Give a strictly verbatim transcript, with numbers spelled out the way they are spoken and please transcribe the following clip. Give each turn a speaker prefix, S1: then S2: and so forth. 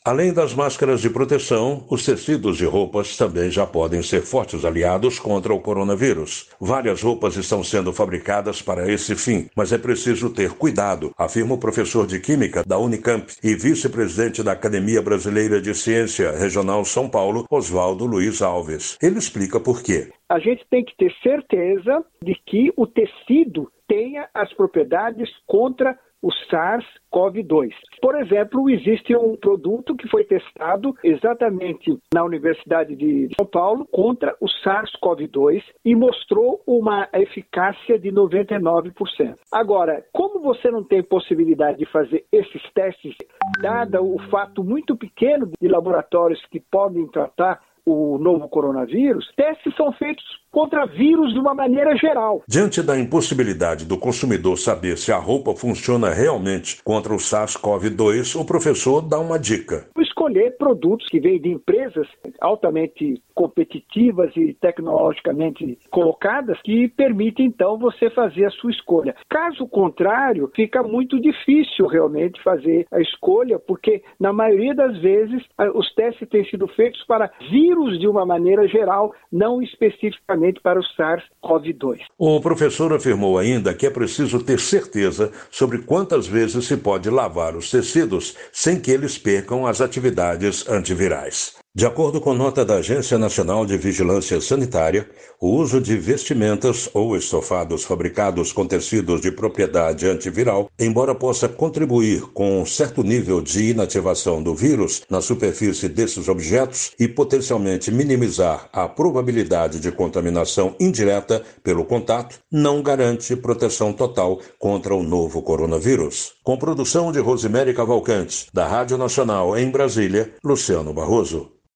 S1: Além das máscaras de proteção, os tecidos de roupas também já podem ser fortes aliados contra o coronavírus. Várias roupas estão sendo fabricadas para esse fim, mas é preciso ter cuidado, afirma o professor de Química da Unicamp e vice-presidente da Academia Brasileira de Ciência Regional São Paulo, Oswaldo Luiz Alves. Ele explica por quê.
S2: A gente tem que ter certeza de que o tecido tenha as propriedades contra o SARS-CoV dois. Por exemplo, existe um produto que foi testado exatamente na Universidade de São Paulo contra o SARS-CoV dois e mostrou uma eficácia de noventa e nove por cento. Agora, como você não tem possibilidade de fazer esses testes, dado o fato muito pequeno de laboratórios que podem tratar o novo coronavírus, testes são feitos contra vírus de uma maneira geral.
S1: Diante da impossibilidade do consumidor saber se a roupa funciona realmente contra o SARS-CoV dois, o professor dá uma dica.
S2: Escolher produtos que vêm de empresas altamente competitivas e tecnologicamente colocadas que permitem, então, você fazer a sua escolha. Caso contrário, fica muito difícil realmente fazer a escolha, porque, na maioria das vezes, os testes têm sido feitos para vírus de uma maneira geral, não especificamente para o SARS-CoV dois.
S1: O professor afirmou ainda que é preciso ter certeza sobre quantas vezes se pode lavar os tecidos sem que eles percam as atividades antivirais. De acordo com nota da Agência Nacional de Vigilância Sanitária, o uso de vestimentas ou estofados fabricados com tecidos de propriedade antiviral, embora possa contribuir com um certo nível de inativação do vírus na superfície desses objetos e potencialmente minimizar a probabilidade de contaminação indireta pelo contato, não garante proteção total contra o novo coronavírus. Com produção de Rosemary Cavalcante, da Rádio Nacional em Brasília, Luciano Barroso.